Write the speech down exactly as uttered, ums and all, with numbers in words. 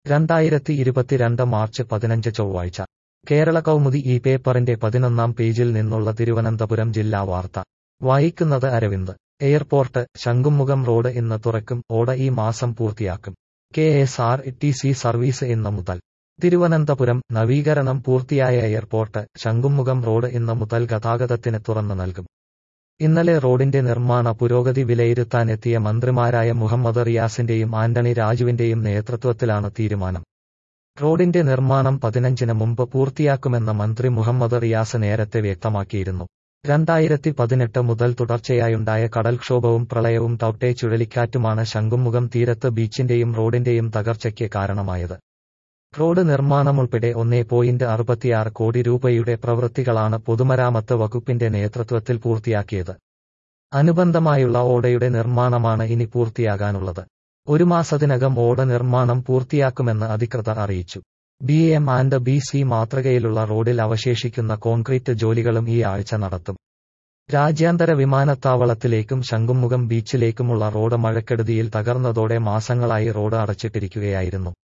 രണ്ടായിരത്തി ഇരുപത്തിരണ്ട് മാർച്ച് പതിനഞ്ച് ചൊവ്വാഴ്ച കേരള കൗമുദി ഈ പേപ്പറിന്റെ പതിനൊന്നാം പേജിൽ നിന്നുള്ള തിരുവനന്തപുരം ജില്ലാ വാർത്ത വായിക്കുന്നത് അരവിന്ദ്. എയർപോർട്ട് ശംഖുമുഖം റോഡ് ഇന്ന് തുറക്കും, ഓട ഈ മാസം പൂർത്തിയാക്കും. K S R T C service ഇന്ന് മുതൽ. തിരുവനന്തപുരം നവീകരണം പൂർത്തിയായ എയർപോർട്ട് ശംഖുമുഖം റോഡ് ഇന്ന് മുതൽ ഗതാഗതത്തിന് തുറന്നു നൽകും. ഇന്നലെ റോഡിന്റെ നിർമ്മാണ പുരോഗതി വിലയിരുത്താനെത്തിയ മന്ത്രിമാരായ മുഹമ്മദ് റിയാസിന്റെയും ആന്റണി രാജുവിന്റെയും നേതൃത്വത്തിലാണ് തീരുമാനം. റോഡിന്റെ നിർമ്മാണം പതിനഞ്ചിന് മുമ്പ് പൂർത്തിയാക്കുമെന്ന് മന്ത്രി മുഹമ്മദ് റിയാസ് നേരത്തെ വ്യക്തമാക്കിയിരുന്നു. രണ്ടായിരത്തി പതിനെട്ട് മുതൽ തുടർച്ചയായുണ്ടായ കടൽക്ഷോഭവും പ്രളയവും ടൌട്ടെ ചുഴലിക്കാറ്റുമാണ് ശംഖുമുഖം തീരത്ത് ബീച്ചിന്റെയും റോഡിന്റെയും തകർച്ചയ്ക്ക് കാരണമായത്. റോഡ് നിർമ്മാണമുൾപ്പെടെ ഒന്നേ പോയിന്റ് അറുപത്തിയാറ് കോടി രൂപയുടെ പ്രവൃത്തികളാണ് പൊതുമരാമത്ത് വകുപ്പിന്റെ നേതൃത്വത്തിൽ പൂർത്തിയാക്കിയത്. അനുബന്ധമായുള്ള ഓടയുടെ നിർമ്മാണമാണ് ഇനി പൂർത്തിയാകാനുള്ളത്. ഒരു മാസത്തിനകം ഓട നിർമ്മാണം പൂർത്തിയാക്കുമെന്ന് അധികൃതർ അറിയിച്ചു. B M and B C മാതൃകയിലുള്ള റോഡിൽ അവശേഷിക്കുന്ന കോൺക്രീറ്റ് ജോലികളും ഈ ആഴ്ച നടത്തും. രാജ്യാന്തര വിമാനത്താവളത്തിലേക്കും ശംഖുമുഖം ബീച്ചിലേക്കുമുള്ള റോഡ് മഴക്കെടുതിയിൽ തകർന്നതോടെ മാസങ്ങളായി റോഡ് അടച്ചിട്ടിരിക്കുകയായിരുന്നു.